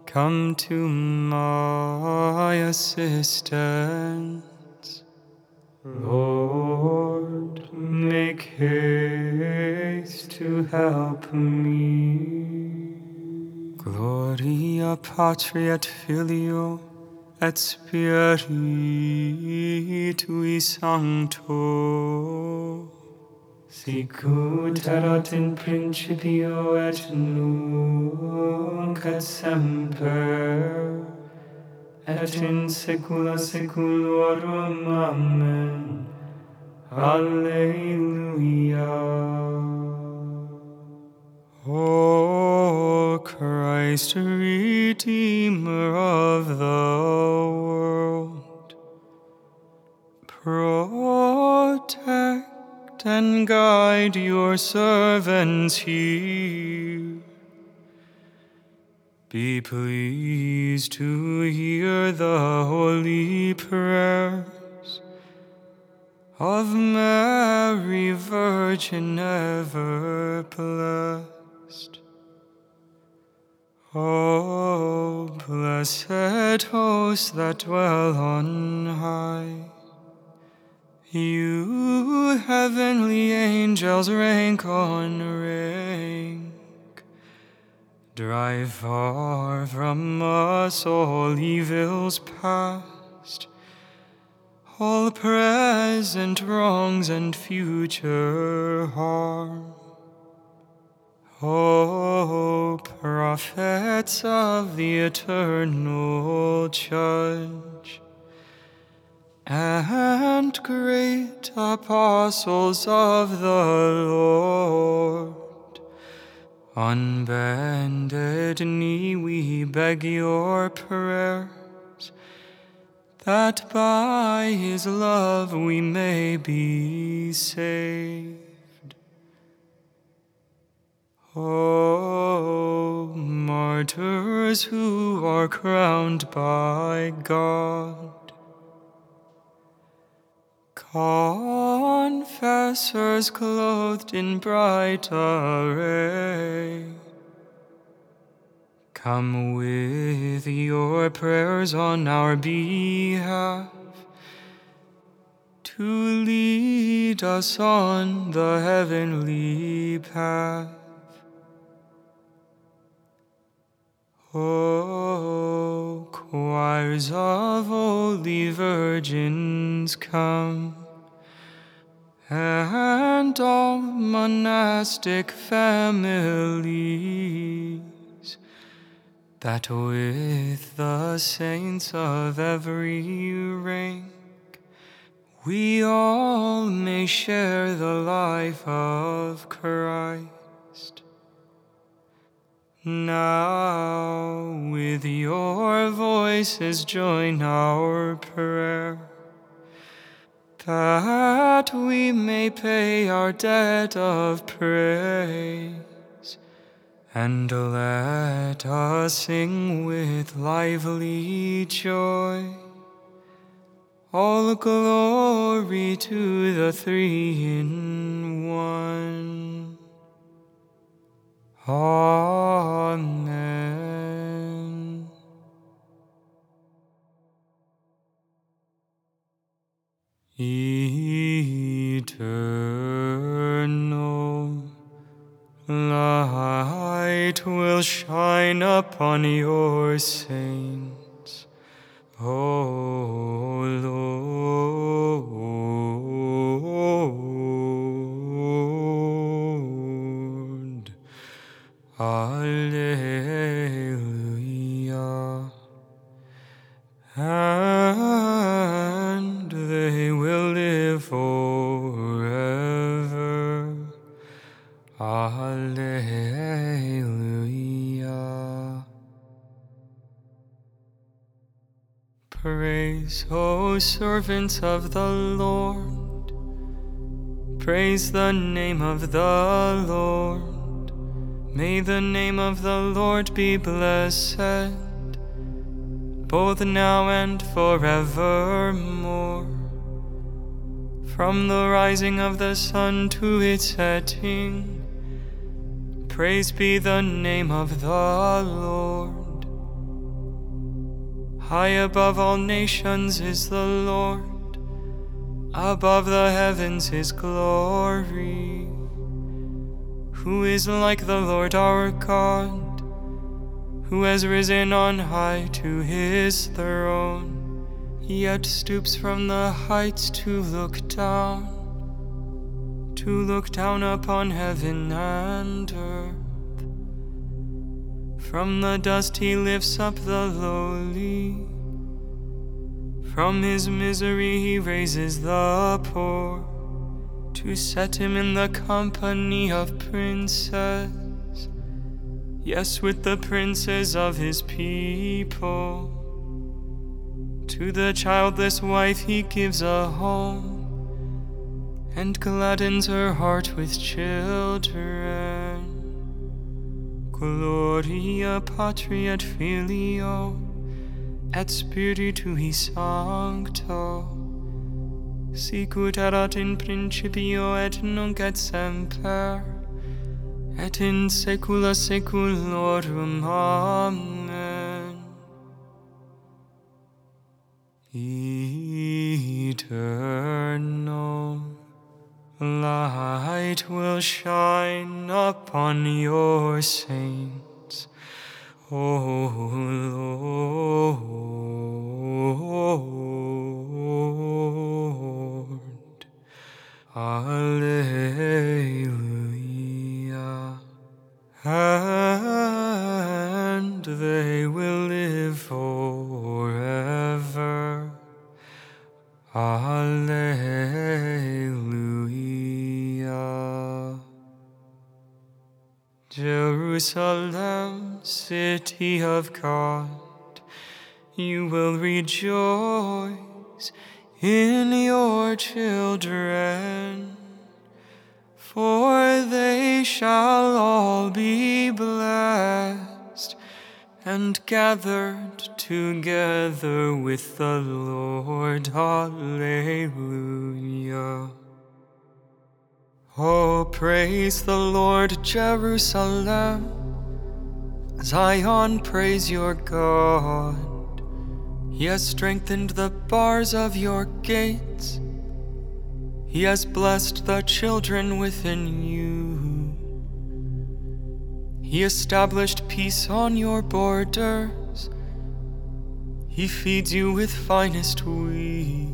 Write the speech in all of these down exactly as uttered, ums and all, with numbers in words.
come to my assistance. Lord, make haste to help me. Gloria Patri et Filio et Spiritui Sancto, sicut erat in principio et nunc et semper, et in saecula saeculorum. Amen. Alleluia. O Christ, Redeemer of the world, protect and guide your servants here. Be pleased to hear the holy prayers of Mary, Virgin ever blessed. O blessed hosts that dwell on high, you heavenly angels, rank on rank, drive far from us all evils past, all present wrongs and future harm. O prophets of the eternal Judge, and great apostles of the Lord, on bended knee we beg your prayers, that by his love we may be saved. O martyrs who are crowned by God, confessors clothed in bright array, come with your prayers on our behalf, to lead us on the heavenly path. O choirs of holy virgins, come, and all monastic families, that with the saints of every rank we all may share the life of Christ. Now with your voices join our prayer, that we may pay our debt of praise, and let us sing with lively joy, all glory to the Three in One. Amen. Eternal light will shine upon your saints, O Lord. Alleluia. And they will live forever. Alleluia. Praise, O servants of the Lord. Praise the name of the Lord. May the name of the Lord be blessed, both now and forevermore. From the rising of the sun to its setting, praise be the name of the Lord. High above all nations is the Lord, above the heavens his glory. Who is like the Lord our God, who has risen on high to his throne, yet stoops from the heights to look down, to look down upon heaven and earth. From the dust he lifts up the lowly, from his misery he raises the poor, to set him in the company of princes, yes, with the princes of his people. To the childless wife he gives a home, and gladdens her heart with children. Gloria Patri et Filio et Spiritui Sancto, sicut erat in principio et nunc et semper, et in saecula saeculorum. Amen. Eternal light will shine upon your saints, O Lord. Alleluia. And they will live forever. Alleluia. Jerusalem, city of God, you will rejoice in your children, for they shall all be blessed and gathered together with the Lord. Alleluia. Oh, praise the Lord, Jerusalem. Zion, praise your God. He has strengthened the bars of your gates. He has blessed the children within you. He established peace on your borders. He feeds you with finest wheat.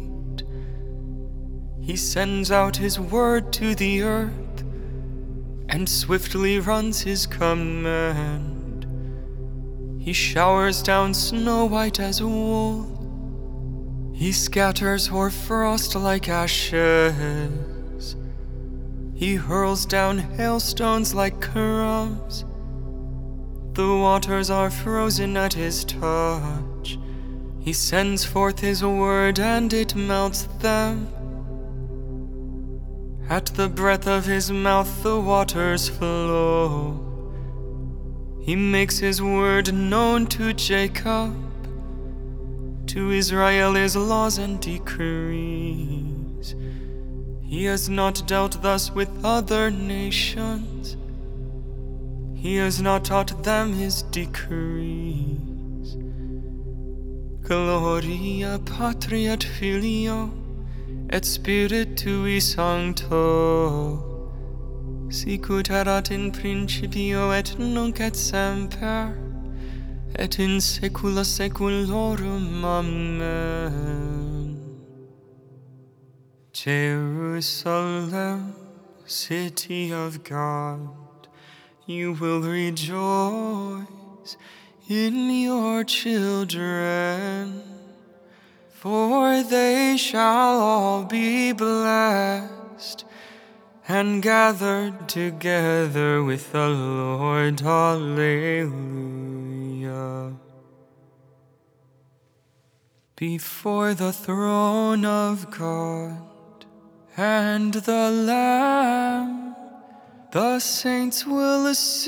He sends out his word to the earth, and swiftly runs his command. He showers down snow white as wool. He scatters hoarfrost like ashes. He hurls down hailstones like crumbs. The waters are frozen at his touch. He sends forth his word and it melts them. At the breath of his mouth the waters flow. He makes his word known to Jacob, to Israel his laws and decrees. He has not dealt thus with other nations. He has not taught them his decrees. Gloria Patri et Filio et Spiritui Sancto, sicut erat in principio et nunc et semper, et in saecula saeculorum. Amen. Jerusalem, city of God, you will rejoice in your children, for they shall all be blessed and gathered together with the Lord. Alleluia. Before the throne of God and the Lamb, the saints will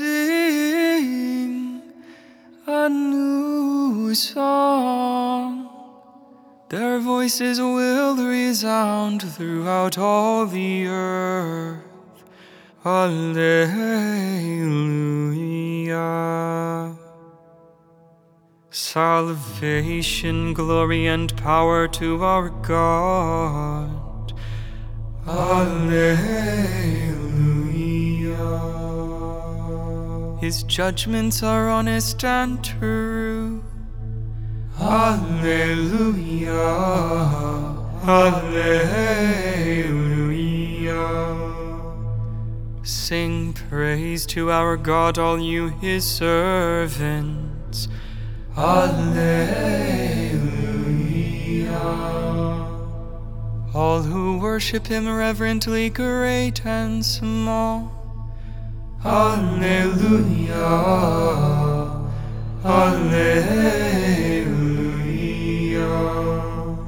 sing a new song. Their voices will resound throughout all the earth. Alleluia. Salvation, glory, and power to our God. Alleluia. His judgments are honest and true. Alleluia. Alleluia. Sing praise to our God, all you his servants. Alleluia. All who worship him reverently, great and small. Alleluia. Alleluia.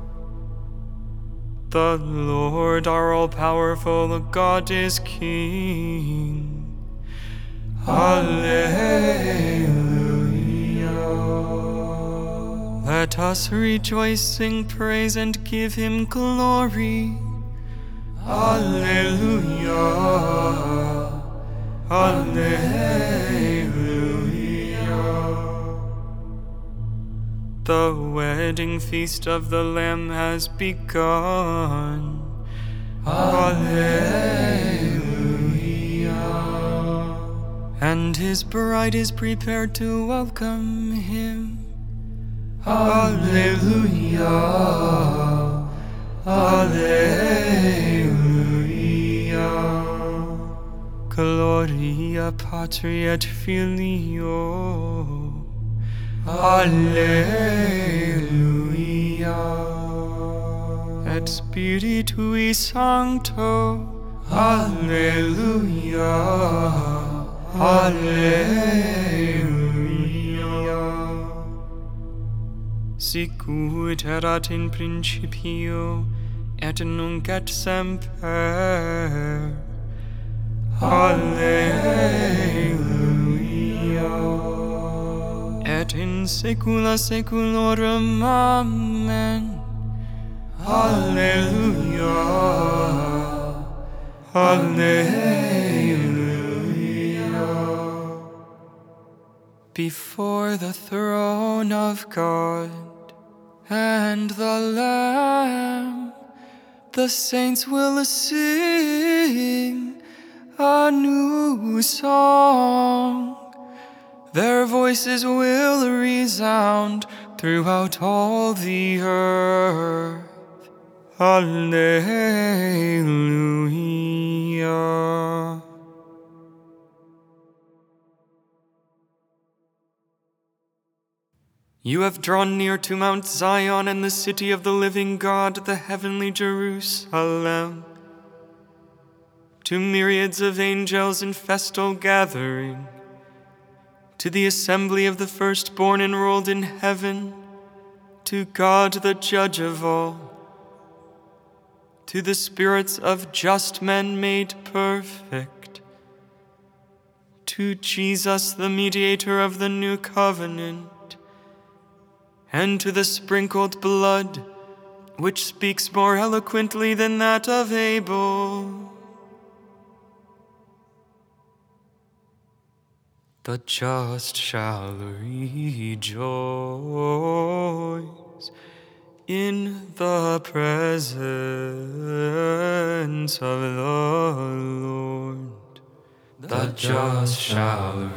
The Lord, our all-powerful God, is King. Alleluia. Let us rejoice, sing praise, and give him glory. Alleluia. Alleluia. The wedding feast of the Lamb has begun. Alleluia. And his bride is prepared to welcome him. Alleluia. Alleluia. Gloria Patri et Filio. Alleluia. Et Spiritui Sancto. Alleluia. Alleluia. Sicut erat in principio, et nunc et semper. Alleluia. Et in saecula saeculorum. Amen. Alleluia. Alleluia. Before the throne of God and the Lamb, the saints will sing a new song. Their voices will resound throughout all the earth. Alleluia. You have drawn near to Mount Zion and the city of the living God, the heavenly Jerusalem, to myriads of angels in festal gathering, to the assembly of the firstborn enrolled in heaven, to God the judge of all, to the spirits of just men made perfect, to Jesus the mediator of the new covenant, and to the sprinkled blood, which speaks more eloquently than that of Abel. The just shall rejoice in the presence of the Lord. The just shall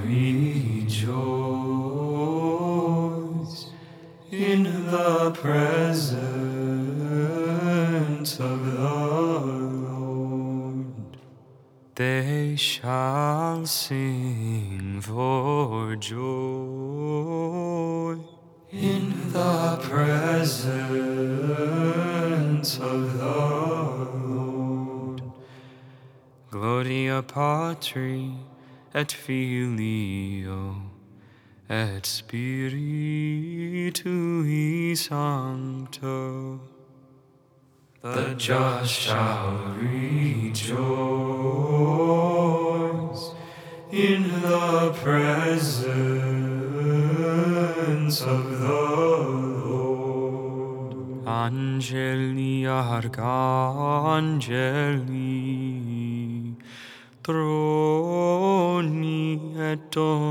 rejoice in the presence of the Lord. They shall sing for joy in the presence of the Lord. Gloria Patri et Filio et Spiritui Sancto. The just shall rejoice in the presence of the Lord. Angeli arcangeli Troni et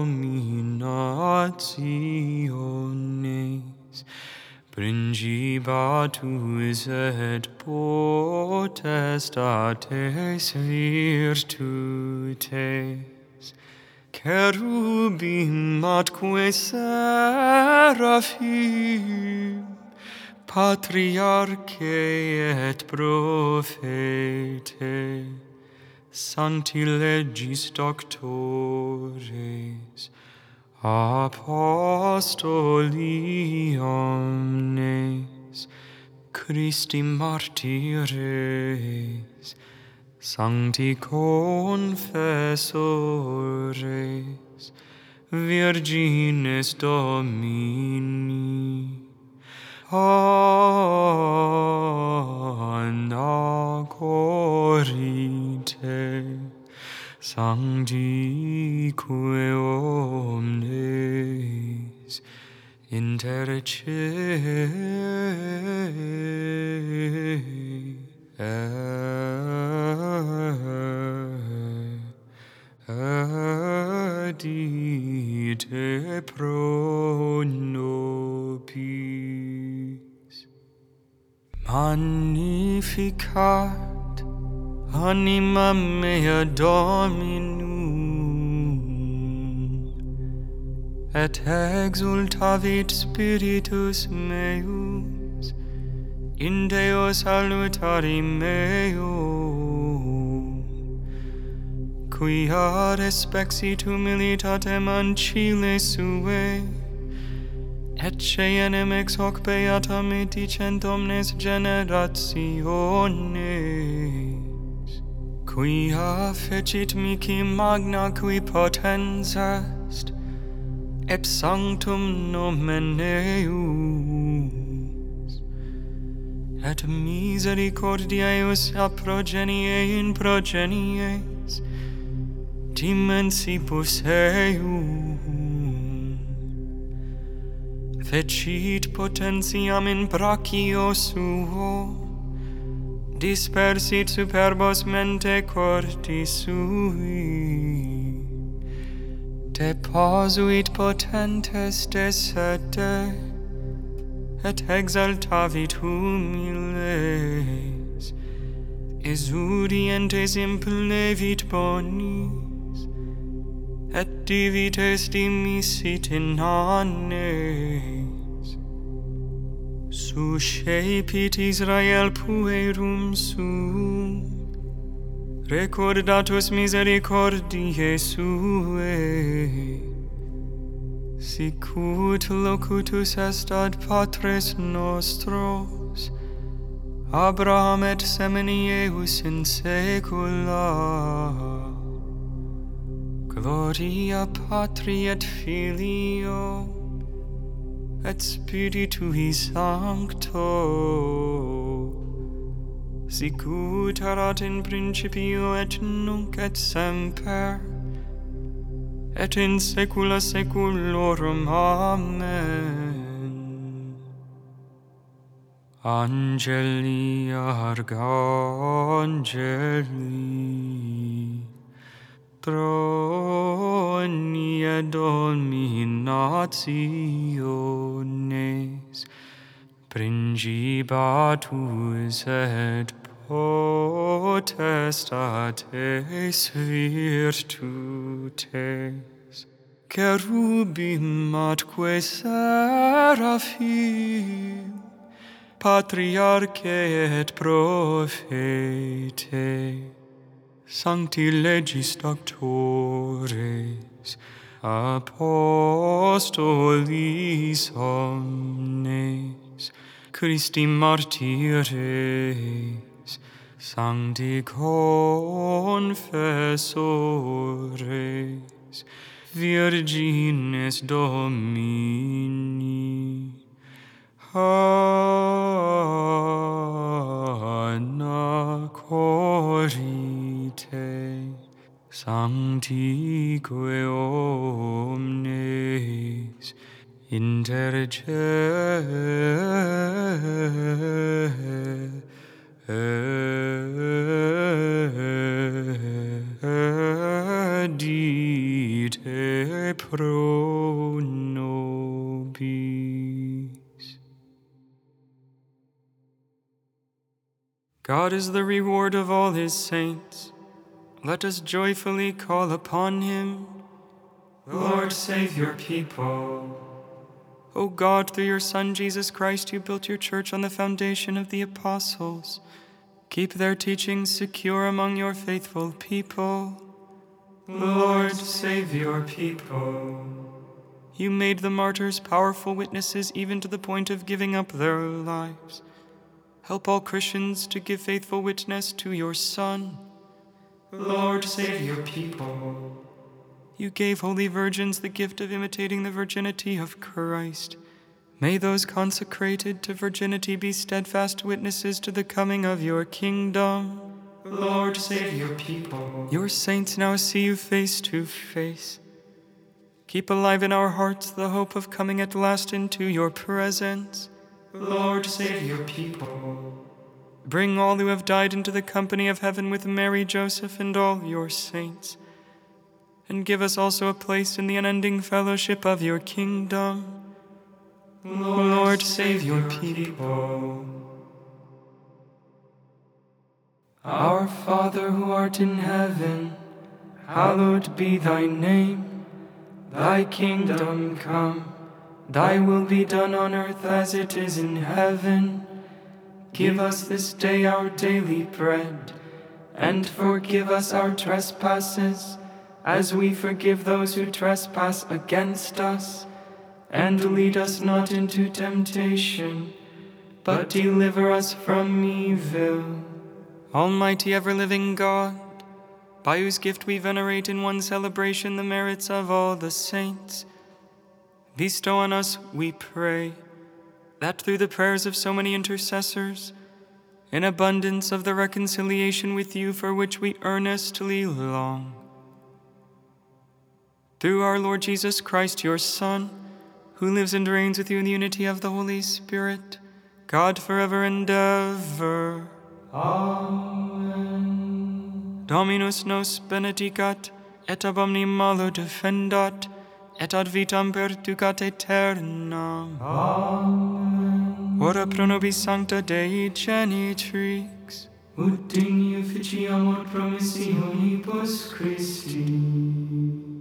dominationes, principatus et potestates virtutes, cherubim atque seraphim, patriarchae et prophetes, sancti legis doctores, apostoli omnes, Christi martyres, sancti confessores, virgines Domini, anacorite, sanctique omnes, intercedite pro nobis. Magnificat anima mea Dominum, et exultavit spiritus meus in Deo salutari meo, quia respexit humilitatem ancile suae, et cenem ex hoc beata me dicent omnes generationes, quia fecit mihi magna qui potens est, et sanctum nomen eus, et misericordia eus a progenie in progenies, dimensibus eum, fecit potentiam in brachio suo, dispersit superbos mente cordis sui, deposuit potentes de sede, et exaltavit humiles, exudientes implevit bonis, et divites dimisit in annes, suscepit Israel puerum suum, recordatus misericordiae suae, sicut locutus est ad patres nostros, Abraham et semini eius in saecula. Gloria Patri et Filio, et Spiritui Sancto, sicut erat in principio et nunc et semper, et in saecula saeculorum. Amen. Angeli Arcangeli, Troni et dominationes, principatus et potestates virtutes, cherubim atque seraphim, patriarchae et prophetes, sancti legis doctores, apostolis omnes, Christi martyres, sancti confessores, virgines Domini, anacorite, sanctique omnes, intercedite Kyrie pro nobis. God is the reward of all his saints. Let us joyfully call upon him. Lord, save your people. O God, through your Son, Jesus Christ, you built your church on the foundation of the apostles. Keep their teachings secure among your faithful people. Lord, save your people. You made the martyrs powerful witnesses even to the point of giving up their lives. Help all Christians to give faithful witness to your Son. Lord, save your people. You gave holy virgins the gift of imitating the virginity of Christ. May those consecrated to virginity be steadfast witnesses to the coming of your kingdom. Lord, save your people. Your saints now see you face to face. Keep alive in our hearts the hope of coming at last into your presence. Lord, save your people. Bring all who have died into the company of heaven with Mary, Joseph, and all your saints. And give us also a place in the unending fellowship of your kingdom. Lord, Lord save your people. Our Father who art in heaven, hallowed be thy name. Thy kingdom come, thy will be done on earth as it is in heaven. Give us this day our daily bread, and forgive us our trespasses, as we forgive those who trespass against us. And lead us not into temptation, but deliver us from evil. Almighty ever-living God, by whose gift we venerate in one celebration the merits of all the saints, bestow on us, we pray, that through the prayers of so many intercessors, in abundance of the reconciliation with you for which we earnestly long, through our Lord Jesus Christ, your Son, who lives and reigns with you in the unity of the Holy Spirit, God forever and ever. Amen. Dominus nos benedicat, et ab omni malo defendat, et ad vitam perducat aeternam. Amen. Ora pro nobis sancta Dei genitrix, ut digni officiam ad promissionibus Christi.